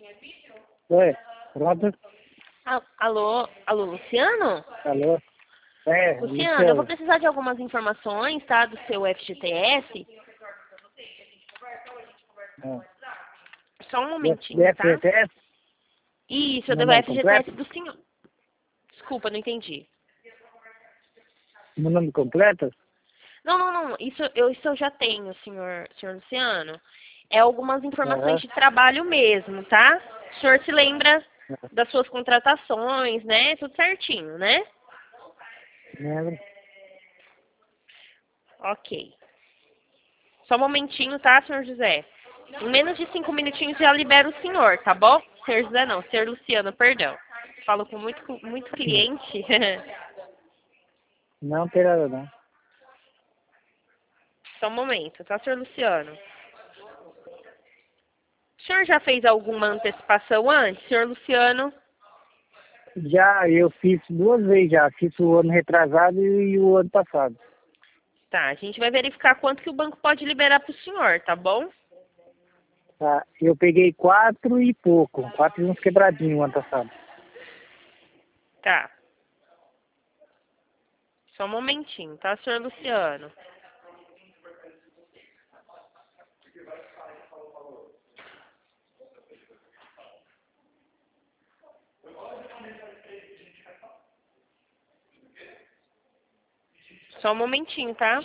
Oi, pronto? Alô, Luciano? Alô? É, Luciano, eu vou Luciano. precisar de algumas informações, tá, do seu FGTS. Ah. Só um momentinho, tá? FGTS? Isso, eu Meu devo nome FGTS completo? do senhor. Desculpa, não entendi. Meu nome completo? Não. Isso eu já tenho, senhor Luciano. É algumas informações Aham. de trabalho mesmo, tá? O senhor se lembra das suas contratações, né? Tudo certinho, né? Lembro. Ok. Só um momentinho, tá, senhor José? Em menos de 5 minutinhos já libero o senhor, tá bom? Senhor José não, senhor Luciano, perdão. Falo com muito cliente. Não tem nada não. Só um momento, tá, senhor Luciano? O senhor já fez alguma antecipação antes, senhor Luciano? Já, eu fiz 2 vezes já. Fiz o ano retrasado e o ano passado. Tá, a gente vai verificar quanto que o banco pode liberar pro senhor, tá bom? Tá. Eu peguei 4 e pouco. 4 e uns quebradinhos o ano passado. Tá. Só um momentinho, tá, senhor Luciano? Só um momentinho, tá?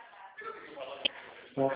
Tá.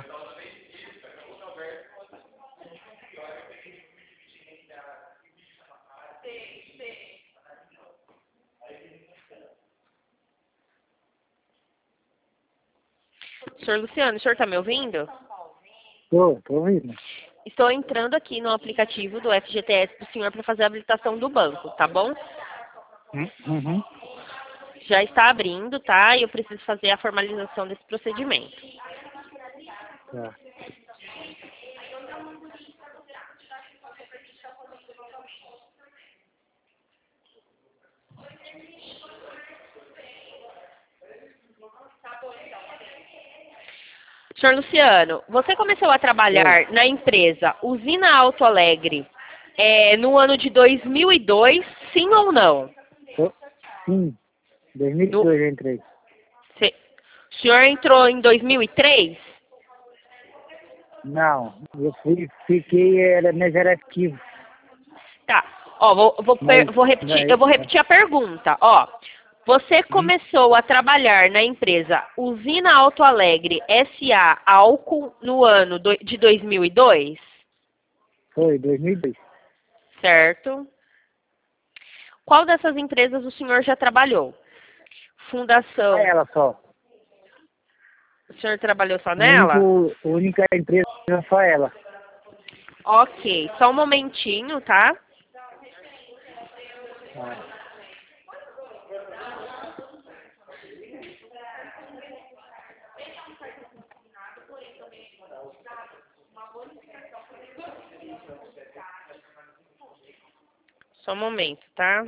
Senhor Luciano, o senhor tá me ouvindo? Tô ouvindo. Estou entrando aqui no aplicativo do FGTS do senhor para fazer a habilitação do banco, tá bom? Uhum. Já está abrindo, tá? E eu preciso fazer a formalização desse procedimento. Tá. Senhor Luciano, você começou a Oi. trabalhar na empresa Usina Alto Alegre no ano de 2002, sim ou não? Sim. No, 2002 eu entrei. o senhor entrou em 2003? Não, fiquei, mas era ativo. Tá. Ó, Mas, eu vou repetir a pergunta. Ó, você hum, começou a trabalhar na empresa Usina Alto Alegre SA Álcool no ano de 2002, foi 2002. certo? Qual dessas empresas o senhor já trabalhou? Só Fundação, ela só. o senhor trabalhou só A nela? única empresa só ela. Ok, só um momentinho, tá? Ah, Só um momento, tá?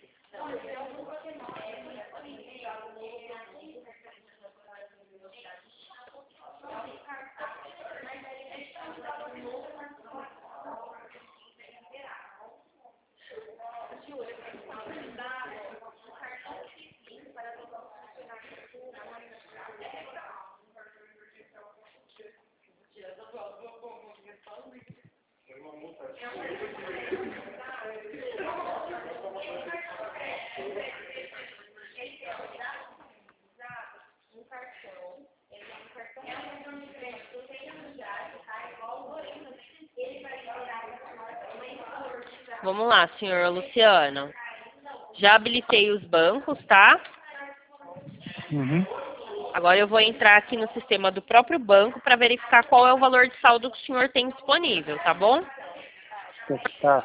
Vamos lá, senhor Luciano. Já habilitei os bancos, tá? uhum. Agora eu vou entrar aqui no sistema do próprio banco para verificar qual é o valor de saldo que o senhor tem disponível, tá bom? Tá.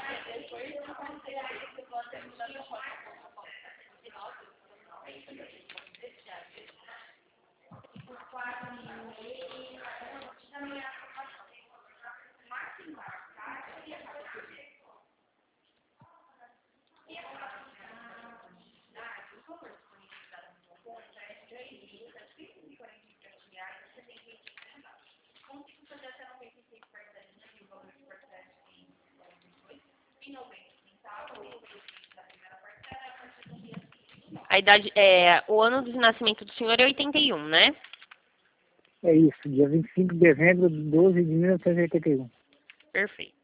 A idade, o ano de nascimento do senhor é 81, né? É isso, dia 25 de dezembro de 12 de 1981. Perfeito.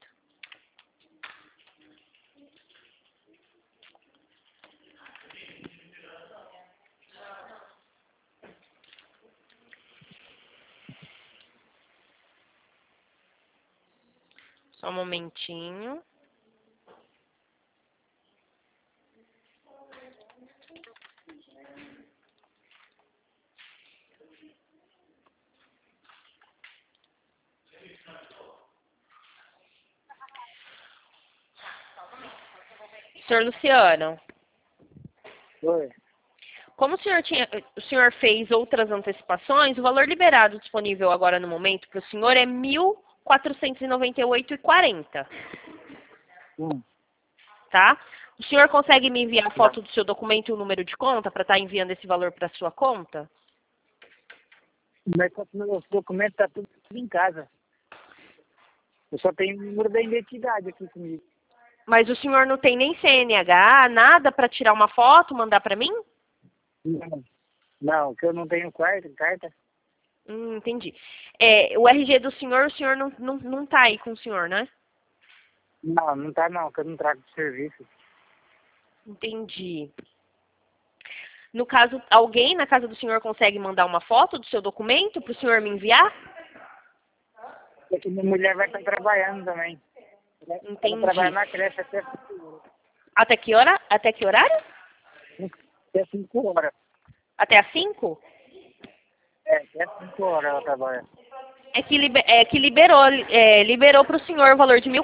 Só um momentinho. Senhor Luciano, Oi. como o senhor fez outras antecipações, o valor liberado disponível agora no momento para o senhor é R$ 1.498,40, Hum. tá? O senhor consegue me enviar a foto do seu documento e o número de conta para estar enviando esse valor para a sua conta? Mas os documentos tá tudo em casa. Eu só tenho o número da identidade aqui comigo. Mas o senhor não tem nem CNH, nada para tirar uma foto, mandar para mim? Não, que eu não tenho carta. Entendi. O RG do senhor, o senhor não tá aí com o senhor, né? Não tá não, que eu não trago de serviço. Entendi. No caso, alguém na casa do senhor consegue mandar uma foto do seu documento para o senhor me enviar? Porque minha mulher vai estar trabalhando também. Ela Entendi. trabalha na creche até 5 horas. Até que hora? Até que horário? Até 5 horas. Até às 5? Até 5 horas ela trabalha. É que liberou para o senhor o valor de R$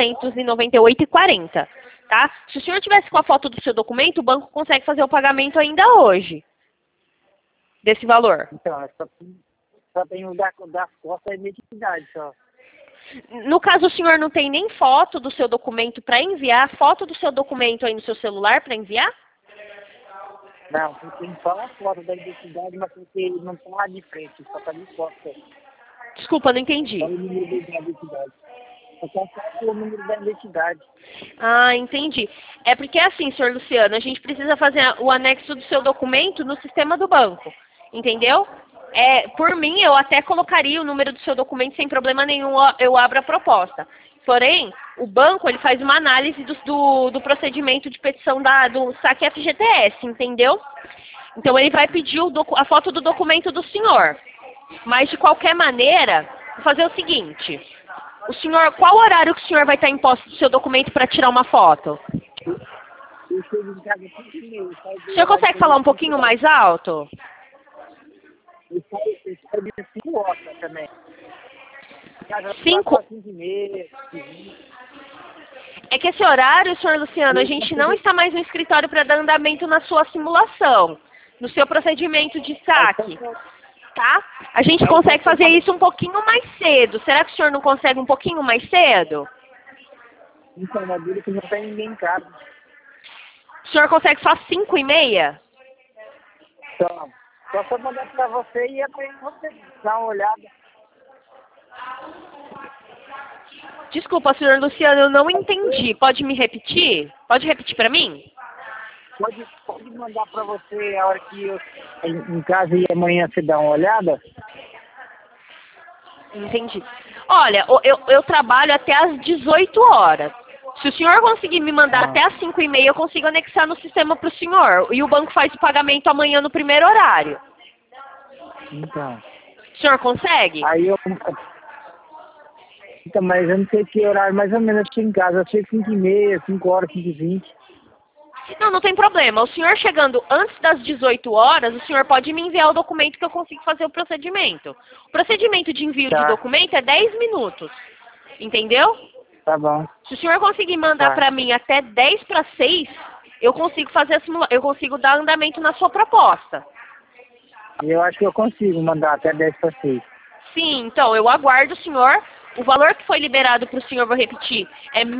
1.498,40, tá? Se o senhor tivesse com a foto do seu documento, o banco consegue fazer o pagamento ainda hoje desse valor. Então, eu só tenho o da foto e a identidade só. No caso, o senhor não tem nem foto do seu documento para enviar? Foto do seu documento aí no seu celular para enviar? Não, eu tenho só a foto da identidade, mas porque não tá lá de frente, só tá de costas. Desculpa, não entendi. Só o número da identidade. Eu só faço o número da identidade. Ah, entendi. É porque assim, senhor Luciano, a gente precisa fazer o anexo do seu documento no sistema do banco, entendeu? Por mim, eu até colocaria o número do seu documento sem problema nenhum, eu abro a proposta. Porém, o banco ele faz uma análise do procedimento de petição do saque FGTS, entendeu? Então ele vai pedir a foto do documento do senhor. Mas de qualquer maneira, vou fazer o seguinte. Qual horário que o senhor vai estar em posse do seu documento para tirar uma foto? Eu chego em casa 5h30. O senhor consegue falar um pouquinho mais alto? Eu saio de 5 horas também. 5? 5h30. É que esse horário, senhor Luciano, a gente não está mais no escritório para dar andamento na sua simulação, no seu procedimento de saque, tá? A gente consegue fazer isso um pouquinho mais cedo. Será que o senhor não consegue um pouquinho mais cedo? Então, na dúvida que não tem ninguém em casa. O senhor consegue só 5h30? Então, só se eu mandar pra você e amanhã você dá uma olhada. Desculpa, senhor Luciano, eu não entendi. Pode me repetir? Pode repetir para mim? Pode mandar pra você a hora que eu em casa e amanhã você dá uma olhada? Entendi. Olha, eu trabalho até às 18 horas. Se o senhor conseguir me mandar até às 5h30, eu consigo anexar no sistema para o senhor. E o banco faz o pagamento amanhã no primeiro horário. Então. O senhor consegue? Aí eu... Então, mas eu não sei que horário mais ou menos eu chego em casa. Eu chego 5h30, 5 horas, 5h20. Não tem problema. O senhor chegando antes das 18 horas, o senhor pode me enviar o documento que eu consigo fazer o procedimento. O procedimento de envio de documento é 10 minutos. Entendeu? Tá bom. Se o senhor conseguir mandar para mim até 10 para 6, eu consigo fazer eu consigo dar andamento na sua proposta. Eu acho que eu consigo mandar até 10 para 6. Sim, então eu aguardo o senhor. O valor que foi liberado para o senhor, vou repetir, é R$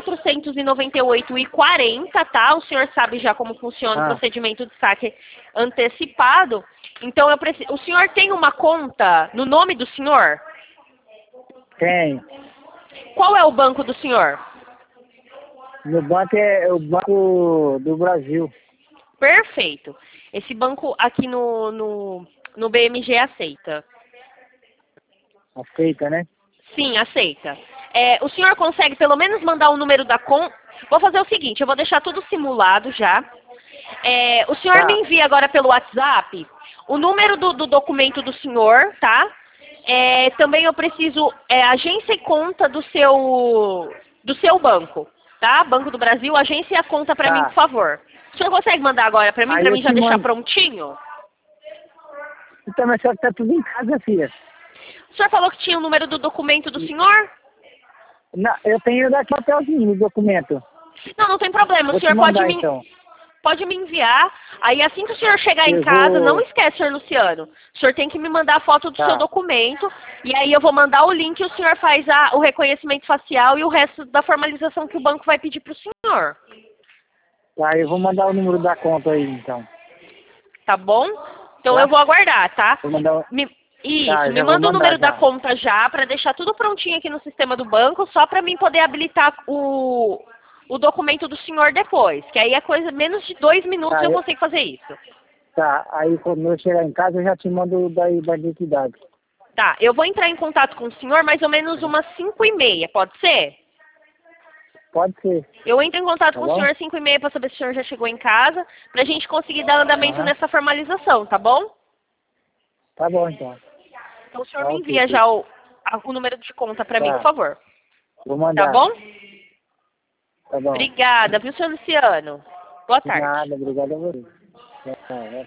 1.498,40, tá? O senhor sabe já como funciona o procedimento de saque antecipado. Então, o senhor tem uma conta no nome do senhor? Tenho. Qual é o banco do senhor? Meu banco é o Banco do Brasil. Perfeito. Esse banco aqui no BMG aceita. Aceita, né? Sim, aceita. O senhor consegue pelo menos mandar o número da conta? Vou fazer o seguinte, eu vou deixar tudo simulado já. O senhor Tá. me envia agora pelo WhatsApp o número do documento do senhor, tá? Também eu preciso agência e conta do seu banco, tá? Banco do Brasil, agência e a conta para mim, Tá. por favor. O senhor consegue mandar agora para Aí eu mim já te deixar mando. prontinho? Então, mas só que tá tudo em casa, filha. O senhor falou que tinha o número do documento do senhor? Não, eu tenho daqui papelzinho no documento. Não tem problema. O Vou te senhor mandar, então. pode me enviar. Aí assim que o senhor chegar em Eu casa, não vou... esquece, senhor Luciano. O senhor tem que me mandar a foto do Tá. seu documento. E aí eu vou mandar o link e o senhor faz o reconhecimento facial e o resto da formalização que o banco vai pedir para o senhor. Tá, eu vou mandar o número da conta aí, então. Tá bom? Então Tá? eu vou aguardar, tá? Vou mandar... Isso, Tá, me já vou manda o mandar número da já. conta já, para deixar tudo prontinho aqui no sistema do banco, só para mim poder habilitar o documento do senhor depois. Que aí é coisa, menos de 2 minutos Tá, eu consigo fazer isso. Tá, aí quando eu chegar em casa eu já te mando da identidade. Tá, eu vou entrar em contato com o senhor mais ou menos umas 5h30, pode ser? Pode ser. Eu entro em contato Tá com o bom? senhor às 5h30 para saber se o senhor já chegou em casa, pra gente conseguir dar andamento Aham. nessa formalização, tá bom? Tá bom, então. Então o senhor Tá, me ok, envia ok. já o número de conta pra mim, Tá. por favor. Vou Tá mandar. bom? Tá bom. Obrigada, viu, senhor Luciano? Boa De tarde. nada, obrigado a você. Tá, tá.